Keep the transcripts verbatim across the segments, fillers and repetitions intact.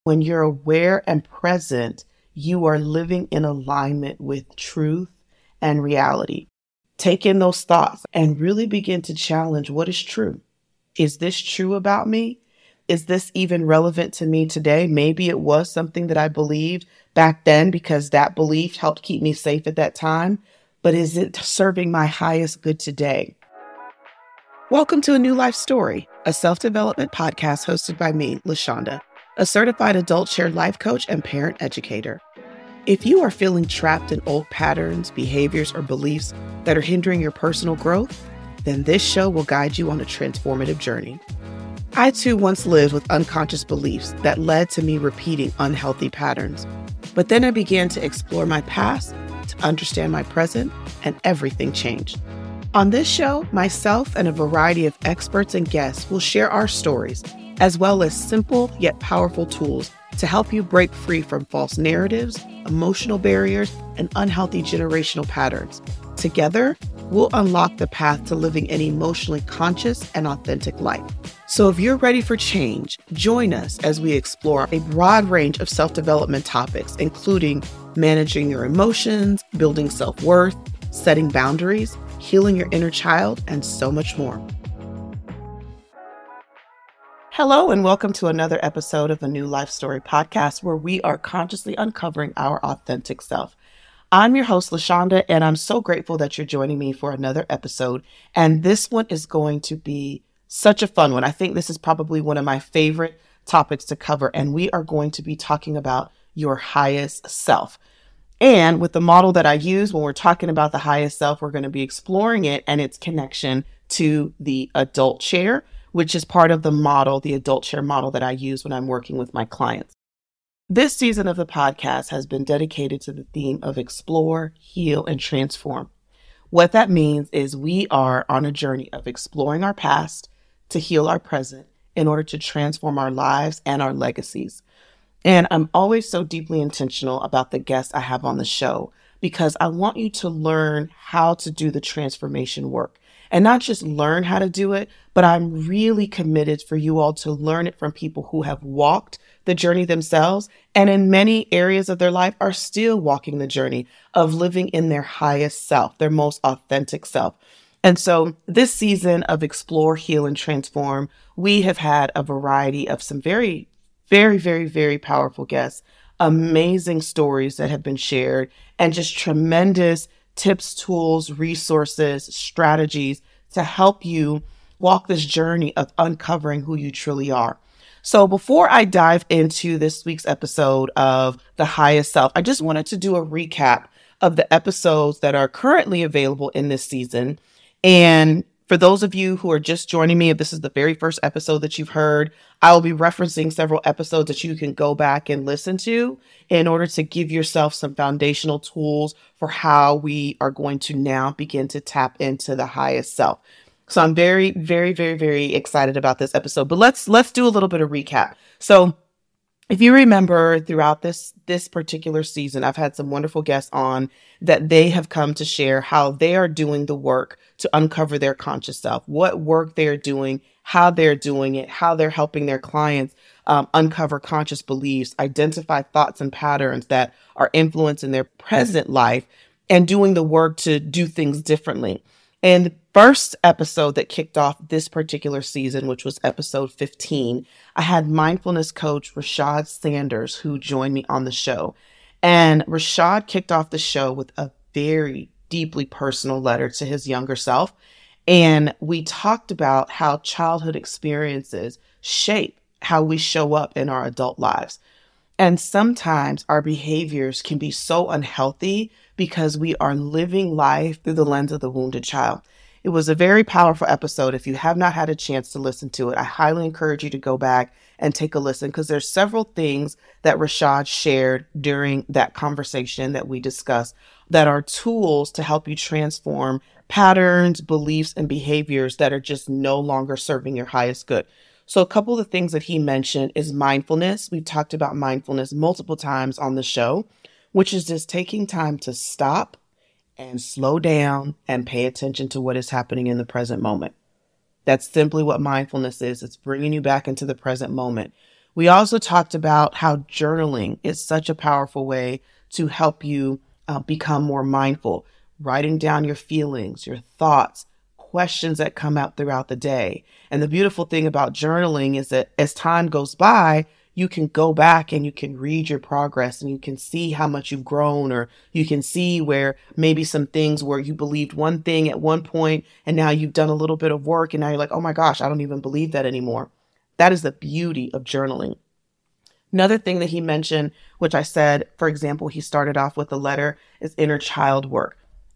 When you're aware and present, you are living in alignment with truth and reality. Take in those thoughts and really begin to challenge what is true. Is this true about me? Is this even relevant to me today? Maybe it was something that I believed back then because that belief helped keep me safe at that time. But is it serving my highest good today? Welcome to A New Life Story, a self-development podcast hosted by me, LaShonda, a certified adult shared life coach and parent educator. If you are feeling trapped in old patterns, behaviors, or beliefs that are hindering your personal growth, then this show will guide you on a transformative journey. I too once lived with unconscious beliefs that led to me repeating unhealthy patterns. But then I began to explore my past, to understand my present, and everything changed. On this show, myself and a variety of experts and guests will share our stories, as well as simple yet powerful tools to help you break free from false narratives, emotional barriers, and unhealthy generational patterns. Together, we'll unlock the path to living an emotionally conscious and authentic life. So if you're ready for change, join us as we explore a broad range of self-development topics, including managing your emotions, building self-worth, setting boundaries, healing your inner child, and so much more. Hello, and welcome to another episode of the New Life Story podcast, where we are consciously uncovering our authentic self. I'm your host, LaShonda, and I'm so grateful that you're joining me for another episode. And this one is going to be such a fun one. I think this is probably one of my favorite topics to cover, and we are going to be talking about your highest self. And with the model that I use when we're talking about the highest self, we're going to be exploring it and its connection to the adult chair, which is part of the model, the adult chair model that I use when I'm working with my clients. This season of the podcast has been dedicated to the theme of explore, heal, and transform. What that means is we are on a journey of exploring our past to heal our present in order to transform our lives and our legacies. And I'm always so deeply intentional about the guests I have on the show because I want you to learn how to do the transformation work. And not just learn how to do it, but I'm really committed for you all to learn it from people who have walked the journey themselves and in many areas of their life are still walking the journey of living in their highest self, their most authentic self. And so this season of Explore, Heal, and Transform, we have had a variety of some very, very, very, very powerful guests, amazing stories that have been shared, and just tremendous tips, tools, resources, strategies to help you walk this journey of uncovering who you truly are. So before I dive into this week's episode of The Highest Self, I just wanted to do a recap of the episodes that are currently available in this season. And for those of you who are just joining me, if this is the very first episode that you've heard, I will be referencing several episodes that you can go back and listen to in order to give yourself some foundational tools for how we are going to now begin to tap into the highest self. So I'm very, very, very, very excited about this episode, but let's, let's do a little bit of recap. So if you remember throughout this, this particular season, I've had some wonderful guests on that they have come to share how they are doing the work to uncover their conscious self, what work they're doing, how they're doing it, how they're helping their clients um, uncover conscious beliefs, identify thoughts and patterns that are influencing their present life, and doing the work to do things differently. And the first episode that kicked off this particular season, which was episode fifteen, I had mindfulness coach Rashad Sanders, who joined me on the show. And Rashad kicked off the show with a very deeply personal letter to his younger self. And we talked about how childhood experiences shape how we show up in our adult lives. And sometimes our behaviors can be so unhealthy because we are living life through the lens of the wounded child. It was a very powerful episode. If you have not had a chance to listen to it, I highly encourage you to go back and take a listen because there's several things that Rashad shared during that conversation that we discussed that are tools to help you transform patterns, beliefs, and behaviors that are just no longer serving your highest good. So a couple of the things that he mentioned is mindfulness. We've talked about mindfulness multiple times on the show, which is just taking time to stop and slow down and pay attention to what is happening in the present moment. That's simply what mindfulness is. It's bringing you back into the present moment. We also talked about how journaling is such a powerful way to help you uh, become more mindful, writing down your feelings, your thoughts, questions that come out throughout the day. And the beautiful thing about journaling is that as time goes by, you can go back and you can read your progress and you can see how much you've grown, or you can see where maybe some things where you believed one thing at one point and now you've done a little bit of work and now you're like, oh my gosh, I don't even believe that anymore. That is the beauty of journaling. Another thing that he mentioned, which I said, for example, he started off with a letter, is inner child work.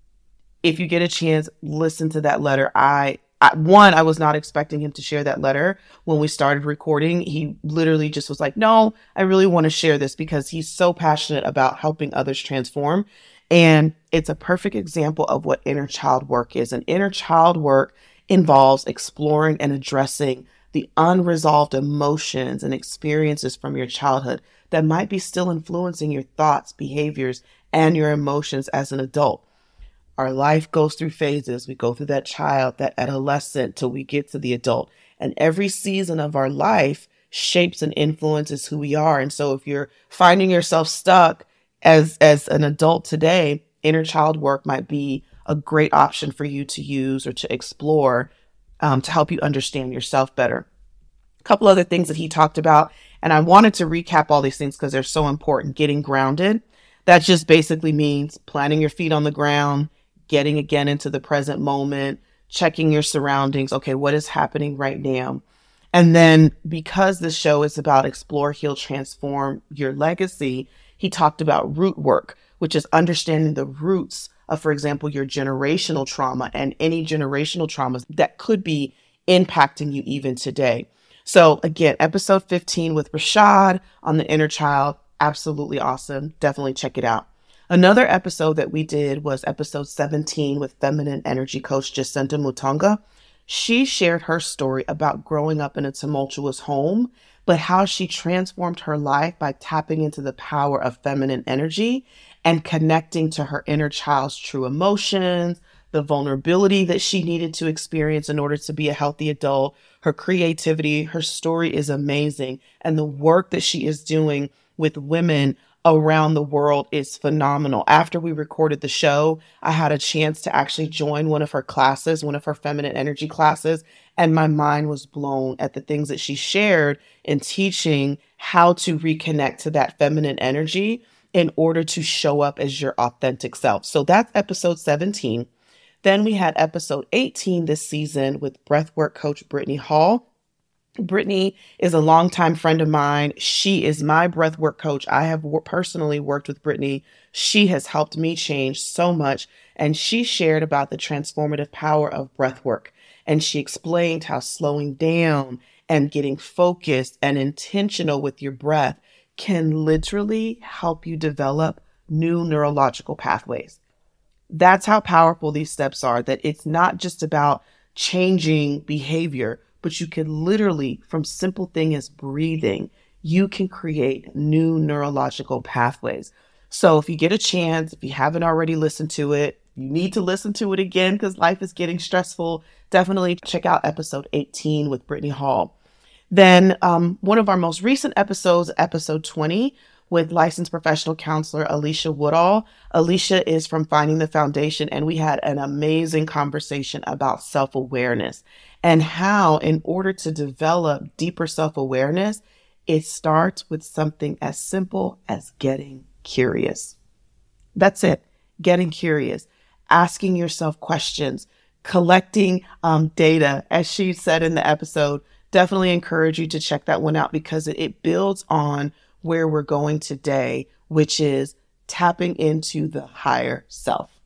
If you get a chance, listen to that letter. I, I, one, I was not expecting him to share that letter when we started recording. He literally just was like, no, I really want to share this because he's so passionate about helping others transform. And it's a perfect example of what inner child work is. And inner child work involves exploring and addressing the unresolved emotions and experiences from your childhood that might be still influencing your thoughts, behaviors, and your emotions as an adult. Our life goes through phases. We go through that child, that adolescent, till we get to the adult. And every season of our life shapes and influences who we are. And so if you're finding yourself stuck as, as an adult today, inner child work might be a great option for you to use or to explore um, to help you understand yourself better. A couple other things that he talked about, and I wanted to recap all these things because they're so important. Getting grounded. That just basically means planting your feet on the ground, getting again into the present moment, checking your surroundings. Okay, what is happening right now? And then because the show is about explore, heal, transform your legacy, he talked about root work, which is understanding the roots of, for example, your generational trauma and any generational traumas that could be impacting you even today. So again, episode fifteen with Rashad on the inner child, absolutely awesome. Definitely check it out. Another episode that we did was episode seventeen with feminine energy coach Jacinta Mutonga. She shared her story about growing up in a tumultuous home, but how she transformed her life by tapping into the power of feminine energy and connecting to her inner child's true emotions, the vulnerability that she needed to experience in order to be a healthy adult, her creativity. Her story is amazing. And the work that she is doing with women around the world is phenomenal. After we recorded the show, I had a chance to actually join one of her classes, one of her feminine energy classes, and my mind was blown at the things that she shared in teaching how to reconnect to that feminine energy in order to show up as your authentic self. So that's episode seventeen. Then we had episode eighteen this season with breathwork coach Brittany Hall. Brittany is a longtime friend of mine. She is my breathwork coach. I have w- personally worked with Brittany. She has helped me change so much. And she shared about the transformative power of breathwork. And she explained how slowing down and getting focused and intentional with your breath can literally help you develop new neurological pathways. That's how powerful these steps are, that it's not just about changing behavior, but you can literally, from simple thing as breathing, you can create new neurological pathways. So if you get a chance, if you haven't already listened to it, you need to listen to it again because life is getting stressful. Definitely check out episode eighteen with Brittany Hall. Then um, one of our most recent episodes, episode twenty, with licensed professional counselor Alicia Woodall. Alicia is from Finding the Foundation, and we had an amazing conversation about self-awareness and how, in order to develop deeper self-awareness, it starts with something as simple as getting curious. That's it. Getting curious, asking yourself questions, collecting um, data, as she said in the episode. Definitely encourage you to check that one out because it, it builds on where we're going today, which is tapping into the higher self.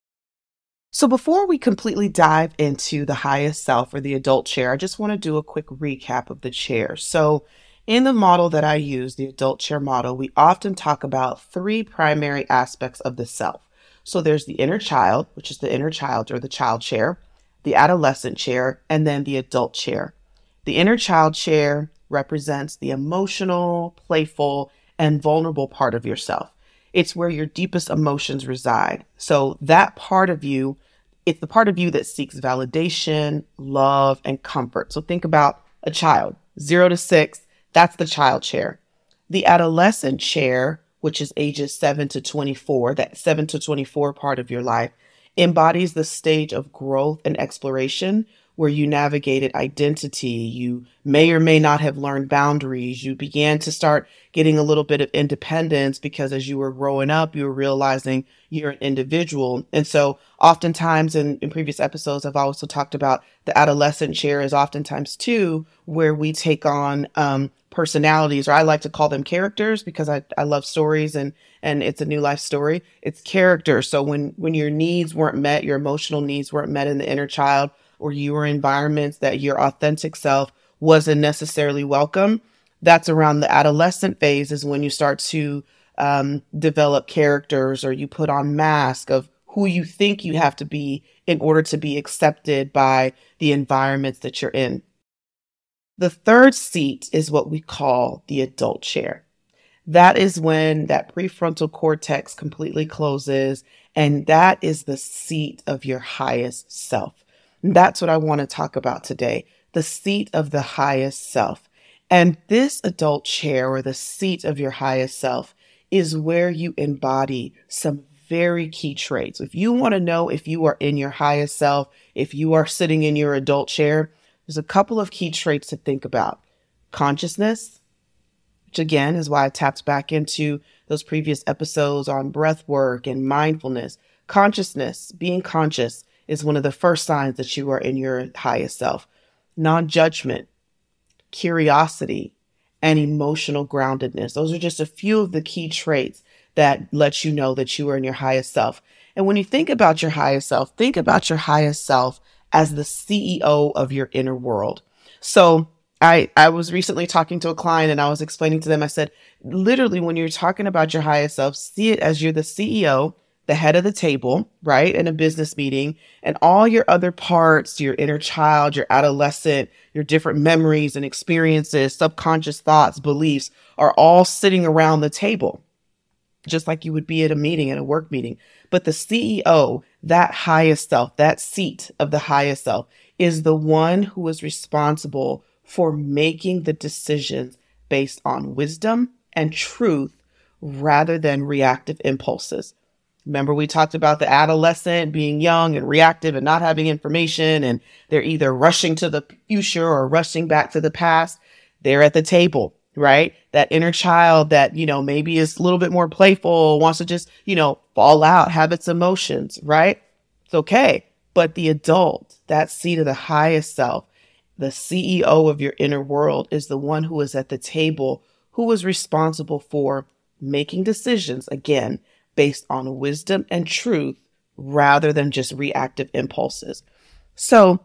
So before we completely dive into the highest self or the adult chair, I just want to do a quick recap of the chair. So in the model that I use, the adult chair model, we often talk about three primary aspects of the self. So there's the inner child, which is the inner child or the child chair, the adolescent chair, and then the adult chair. The inner child chair represents the emotional, playful, and vulnerable part of yourself. It's where your deepest emotions reside. So that part of you, it's the part of you that seeks validation, love, and comfort. So think about a child, zero to six, That's the child chair. The adolescent chair, which is ages seven to twenty-four, that seven to twenty-four part of your life, embodies the stage of growth and exploration where you navigated identity. You may or may not have learned boundaries. You began to start getting a little bit of independence because as you were growing up, you were realizing you're an individual. And so oftentimes in, in previous episodes, I've also talked about the adolescent chair is oftentimes too where we take on um, personalities, or I like to call them characters because I, I love stories and and it's a new life story. It's character. So when when your needs weren't met, your emotional needs weren't met in the inner child, or you were in environments that your authentic self wasn't necessarily welcome, that's around the adolescent phase is when you start to um, develop characters, or you put on mask of who you think you have to be in order to be accepted by the environments that you're in. The third seat is what we call the adult chair. That is when that prefrontal cortex completely closes, and that is the seat of your highest self. And that's what I want to talk about today, the seat of the highest self. And this adult chair, or the seat of your highest self, is where you embody some very key traits. If you want to know if you are in your highest self, if you are sitting in your adult chair, there's a couple of key traits to think about. Consciousness, which again is why I tapped back into those previous episodes on breath work and mindfulness. Consciousness, being conscious, is one of the first signs that you are in your highest self. Non-judgment, curiosity, and emotional groundedness. Those are just a few of the key traits that let you know that you are in your highest self. And when you think about your highest self, think about your highest self as the C E O of your inner world. So I, I was recently talking to a client and I was explaining to them, I said, literally, when you're talking about your highest self, see it as you're the C E O, the head of the table, right, in a business meeting, and all your other parts, your inner child, your adolescent, your different memories and experiences, subconscious thoughts, beliefs are all sitting around the table, just like you would be at a meeting, at a work meeting. But the C E O, that highest self, that seat of the highest self, is the one who is responsible for making the decisions based on wisdom and truth rather than reactive impulses. Remember, we talked about the adolescent being young and reactive and not having information, and they're either rushing to the future or rushing back to the past. They're at the table, right? That inner child that, you know, maybe is a little bit more playful, wants to just, you know, fall out, have its emotions, right? It's okay. But the adult, that seat of the highest self, the C E O of your inner world, is the one who is at the table, who is responsible for making decisions, again, based on wisdom and truth rather than just reactive impulses. So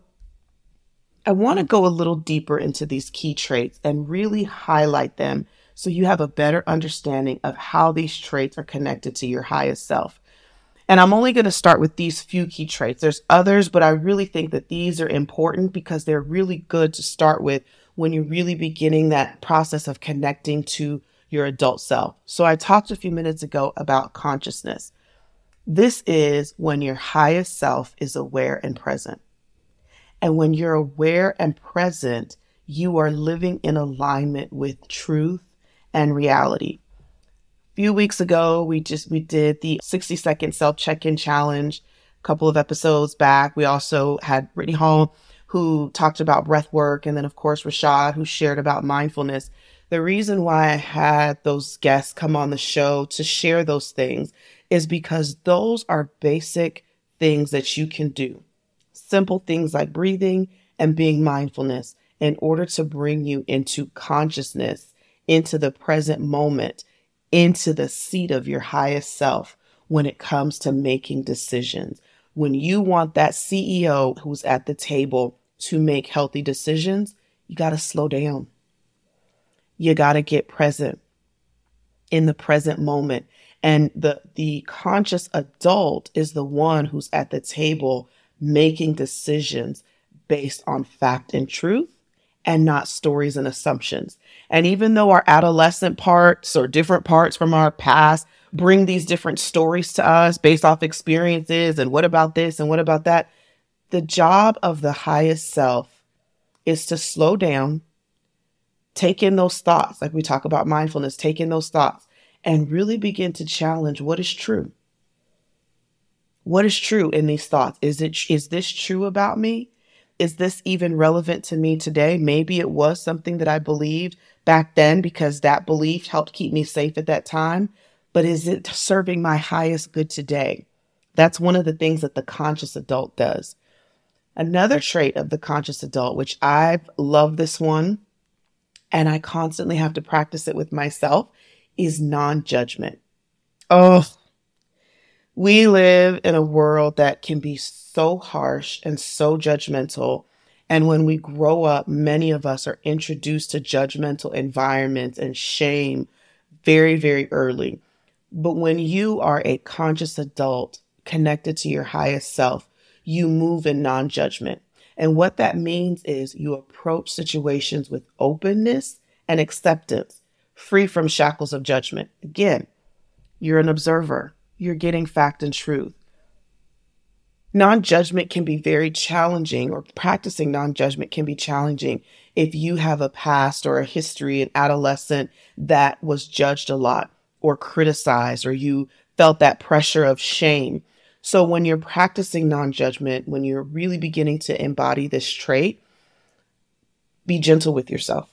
I want to go a little deeper into these key traits and really highlight them so you have a better understanding of how these traits are connected to your highest self. And I'm only going to start with these few key traits. There's others, but I really think that these are important because they're really good to start with when you're really beginning that process of connecting to your adult self. So I talked a few minutes ago about consciousness. This is when your highest self is aware and present. And when you're aware and present, you are living in alignment with truth and reality. A few weeks ago, we just, we did the sixty second self check-in challenge. A couple of episodes back, we also had Brittany Hall, who talked about breath work. And then of course, Rashad, who shared about mindfulness. The reason why I had those guests come on the show to share those things is because those are basic things that you can do. Simple things like breathing and being mindfulness in order to bring you into consciousness, into the present moment, into the seat of your highest self when it comes to making decisions. When you want that C E O who's at the table to make healthy decisions, you got to slow down. You got to get present in the present moment. And the, the conscious adult is the one who's at the table making decisions based on fact and truth and not stories and assumptions. And even though our adolescent parts or different parts from our past bring these different stories to us based off experiences and what about this and what about that, the job of the highest self is to slow down, Take in those thoughts, like we talk about mindfulness, take in those thoughts and really begin to challenge what is true. What is true in these thoughts? Is it, is this true about me? Is this even relevant to me today? Maybe it was something that I believed back then because that belief helped keep me safe at that time. But is it serving my highest good today? That's one of the things that the conscious adult does. Another trait of the conscious adult, which I love this one, and I constantly have to practice it with myself, is non-judgment. Oh, we live in a world that can be so harsh and so judgmental. And when we grow up, many of us are introduced to judgmental environments and shame very, very early. But when you are a conscious adult connected to your highest self, you move in non-judgment. And what that means is you approach situations with openness and acceptance, free from shackles of judgment. Again, you're an observer. You're getting fact and truth. Non-judgment can be very challenging, or practicing non-judgment can be challenging if you have a past or a history, an adolescent that was judged a lot or criticized, or you felt that pressure of shame. So when you're practicing non-judgment, when you're really beginning to embody this trait, be gentle with yourself.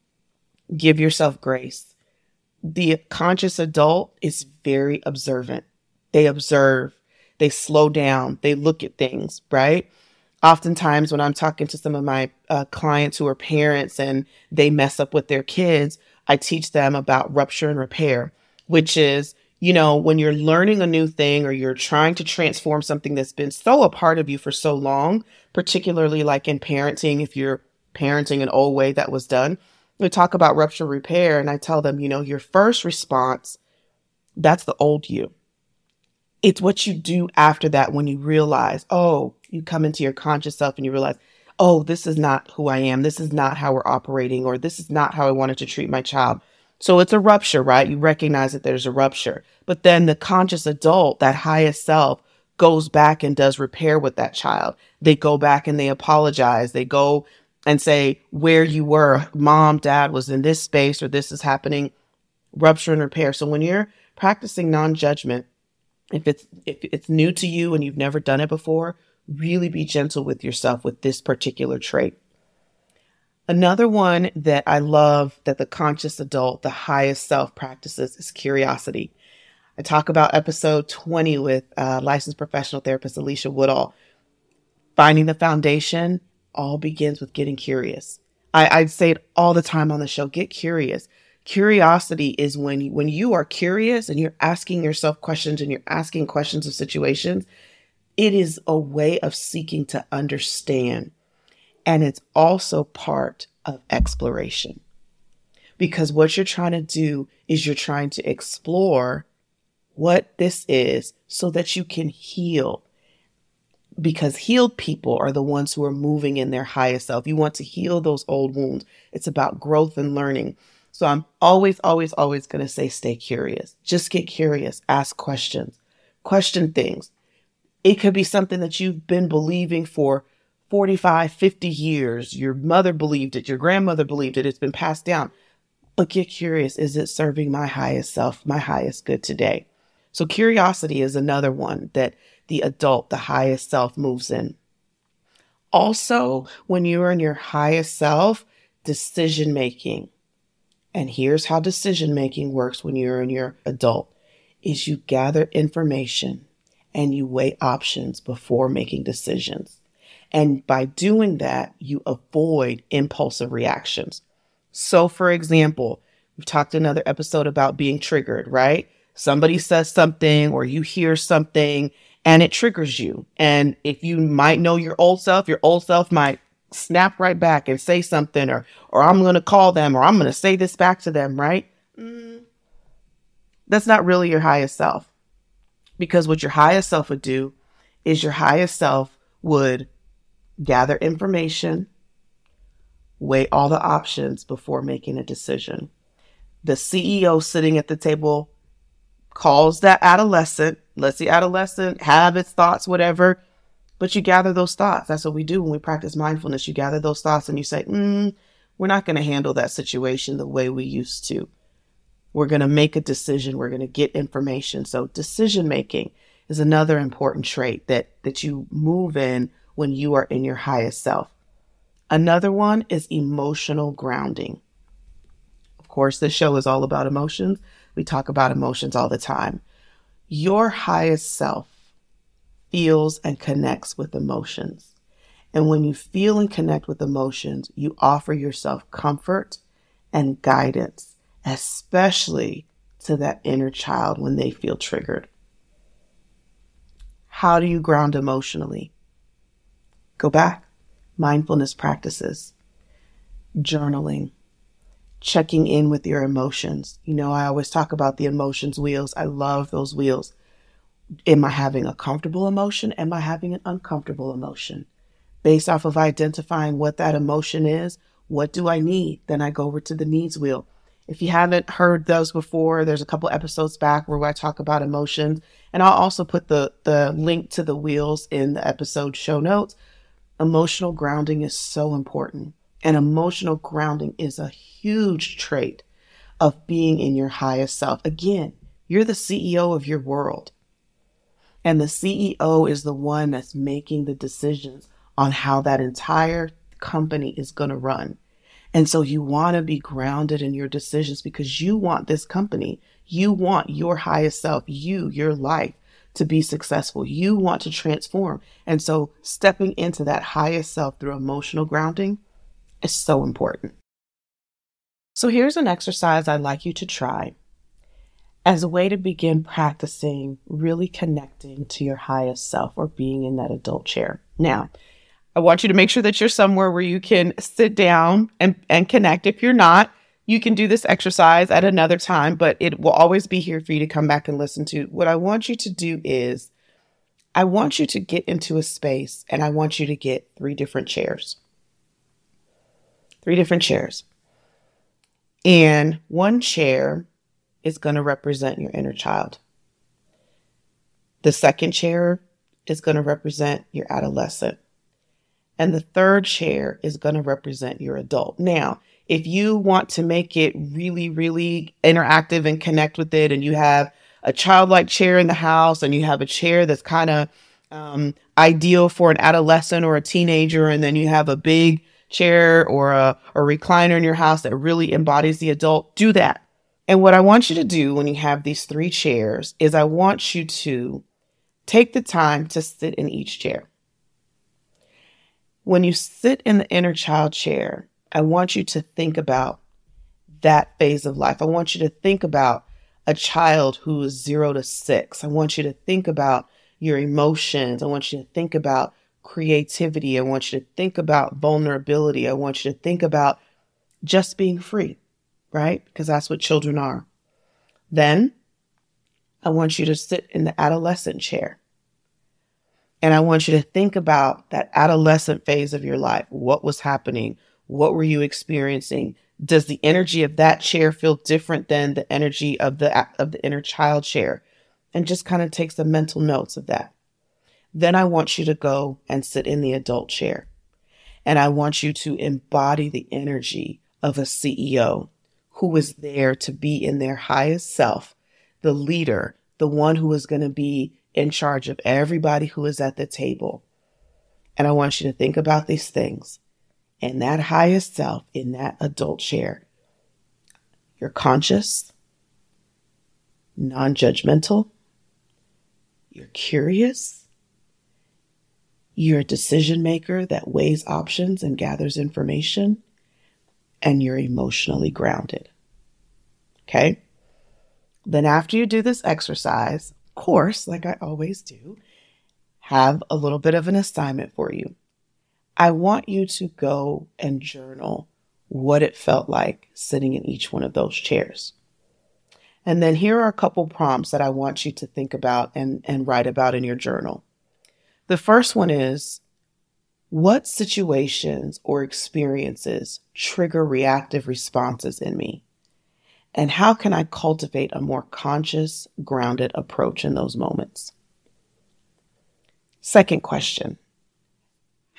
Give yourself grace. The conscious adult is very observant. They observe, they slow down, they look at things, right? Oftentimes when I'm talking to some of my uh, clients who are parents and they mess up with their kids, I teach them about rupture and repair, which is, you know, when you're learning a new thing or you're trying to transform something that's been so a part of you for so long, particularly like in parenting, if you're parenting an old way that was done, we talk about rupture repair. And I tell them, you know, your first response, that's the old you. It's what you do after that when you realize, oh, you come into your conscious self and you realize, oh, this is not who I am. This is not how we're operating, or this is not how I wanted to treat my child. So it's a rupture, right? You recognize that there's a rupture. But then the conscious adult, that highest self, goes back and does repair with that child. They go back and they apologize. They go and say where you were, mom, dad was in this space, or this is happening, rupture and repair. So when you're practicing non-judgment, if it's if it's new to you and you've never done it before, really be gentle with yourself with this particular trait. Another one that I love that the conscious adult, the highest self, practices is curiosity. I talk about episode twenty with uh, licensed professional therapist Alicia Woodall. Finding the foundation all begins with getting curious. I, I say it all the time on the show, get curious. Curiosity is when you, when you are curious and you're asking yourself questions and you're asking questions of situations, it is a way of seeking to understand. And it's also part of exploration. Because what you're trying to do is you're trying to explore what this is so that you can heal. Because healed people are the ones who are moving in their highest self. You want to heal those old wounds. It's about growth and learning. So I'm always, always, always going to say, stay curious. Just get curious. Ask questions. Question things. It could be something that you've been believing for forty-five, fifty years. Your mother believed it. Your grandmother believed it. It's been passed down. But get curious. Is it serving my highest self, my highest good today? So curiosity is another one that the adult, the highest self, moves in. Also, when you're in your highest self, decision making. And here's how decision making works when you're in your adult, is you gather information and you weigh options before making decisions. And by doing that, you avoid impulsive reactions. So for example, we've talked in another episode about being triggered, right? Somebody says something or you hear something and it triggers you. And if you might know your old self, your old self might snap right back and say something, or, or I'm going to call them, or I'm going to say this back to them, right? Mm. That's not really your highest self. Because what your highest self would do is your highest self would gather information, weigh all the options before making a decision. The C E O sitting at the table calls that adolescent, lets the adolescent have its thoughts, whatever, but you gather those thoughts. That's what we do when we practice mindfulness. You gather those thoughts and you say, mm, we're not going to handle that situation the way we used to. We're going to make a decision. We're going to get information. So decision making is another important trait that, that you move in when you are in your highest self. Another one is emotional grounding. Of course, this show is all about emotions. We talk about emotions all the time. Your highest self feels and connects with emotions. And when you feel and connect with emotions, you offer yourself comfort and guidance, especially to that inner child when they feel triggered. How do you ground emotionally? Go back. Mindfulness practices, journaling, checking in with your emotions. You know, I always talk about the emotions wheels. I love those wheels. Am I having a comfortable emotion? Am I having an uncomfortable emotion? Based off of identifying what that emotion is, what do I need? Then I go over to the needs wheel. If you haven't heard those before, there's a couple episodes back where I talk about emotions. And I'll also put the, the link to the wheels in the episode show notes. Emotional grounding is so important. And emotional grounding is a huge trait of being in your highest self. Again, you're the C E O of your world. And the C E O is the one that's making the decisions on how that entire company is going to run. And so you want to be grounded in your decisions because you want this company. You want your highest self, you, your life to be successful. You want to transform. And so stepping into that highest self through emotional grounding is so important. So here's an exercise I'd like you to try as a way to begin practicing really connecting to your highest self or being in that adult chair. Now, I want you to make sure that you're somewhere where you can sit down and, and connect. If you're not, you can do this exercise at another time, but it will always be here for you to come back and listen to. What I want you to do is I want you to get into a space and I want you to get three different chairs. Three different chairs. And one chair is going to represent your inner child. The second chair is going to represent your adolescent. And the third chair is going to represent your adult. Now, if you want to make it really, really interactive and connect with it, and you have a childlike chair in the house and you have a chair that's kind of um, ideal for an adolescent or a teenager, and then you have a big chair or a, a recliner in your house that really embodies the adult, do that. And what I want you to do when you have these three chairs is I want you to take the time to sit in each chair. When you sit in the inner child chair, I want you to think about that phase of life. I want you to think about a child who is zero to six. I want you to think about your emotions. I want you to think about creativity. I want you to think about vulnerability. I want you to think about just being free, right? Because that's what children are. Then I want you to sit in the adolescent chair. And I want you to think about that adolescent phase of your life. What was happening? What were you experiencing? Does the energy of that chair feel different than the energy of the of the inner child chair? And just kind of take some mental notes of that. Then I want you to go and sit in the adult chair. And I want you to embody the energy of a C E O who is there to be in their highest self, the leader, the one who is going to be in charge of everybody who is at the table. And I want you to think about these things. And that highest self in that adult chair, you're conscious, non-judgmental, you're curious, you're a decision maker that weighs options and gathers information, and you're emotionally grounded. Okay? Then after you do this exercise, of course, like I always do, have a little bit of an assignment for you. I want you to go and journal what it felt like sitting in each one of those chairs. And then here are a couple prompts that I want you to think about and, and write about in your journal. The first one is, what situations or experiences trigger reactive responses in me? And how can I cultivate a more conscious, grounded approach in those moments? Second question,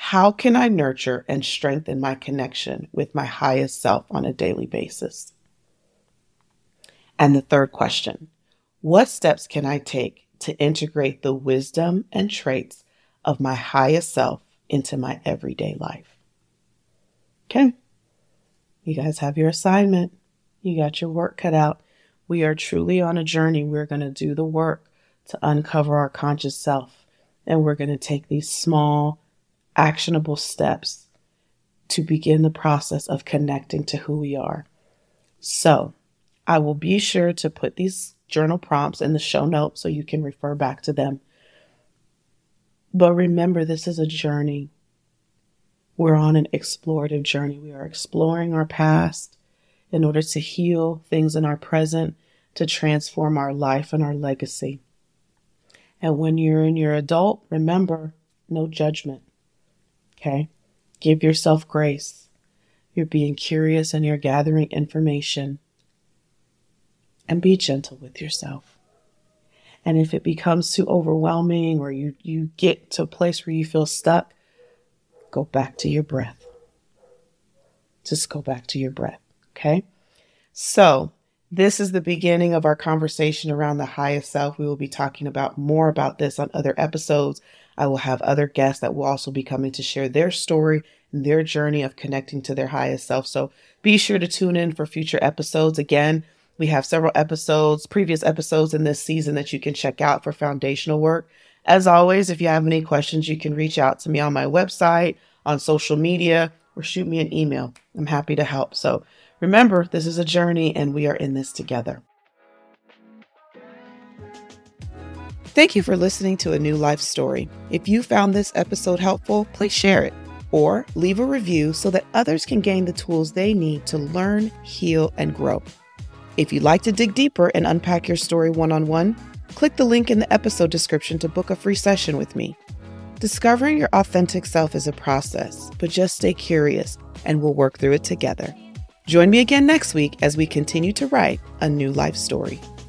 How can I nurture and strengthen my connection with my highest self on a daily basis? And the third question, what steps can I take to integrate the wisdom and traits of my highest self into my everyday life? Okay. You guys have your assignment. You got your work cut out. We are truly on a journey. We're going to do the work to uncover our conscious self. And we're going to take these small, actionable steps to begin the process of connecting to who we are. So I will be sure to put these journal prompts in the show notes so you can refer back to them. But remember, this is a journey. We're on an explorative journey. We are exploring our past in order to heal things in our present, to transform our life and our legacy. And when you're in your adult, remember, no judgment. Okay? Give yourself grace. You're being curious and you're gathering information. And be gentle with yourself. And if it becomes too overwhelming or you, you get to a place where you feel stuck, go back to your breath. Just go back to your breath. Okay? So this is the beginning of our conversation around the highest self. We will be talking about more about this on other episodes. I will have other guests that will also be coming to share their story and their journey of connecting to their highest self. So be sure to tune in for future episodes. Again, we have several episodes, previous episodes in this season that you can check out for foundational work. As always, if you have any questions, you can reach out to me on my website, on social media, or shoot me an email. I'm happy to help. So remember, this is a journey and we are in this together. Thank you for listening to A New Life Story. If you found this episode helpful, please share it or leave a review so that others can gain the tools they need to learn, heal, and grow. If you'd like to dig deeper and unpack your story one-on-one, click the link in the episode description to book a free session with me. Discovering your authentic self is a process, but just stay curious and we'll work through it together. Join me again next week as we continue to write a new life story.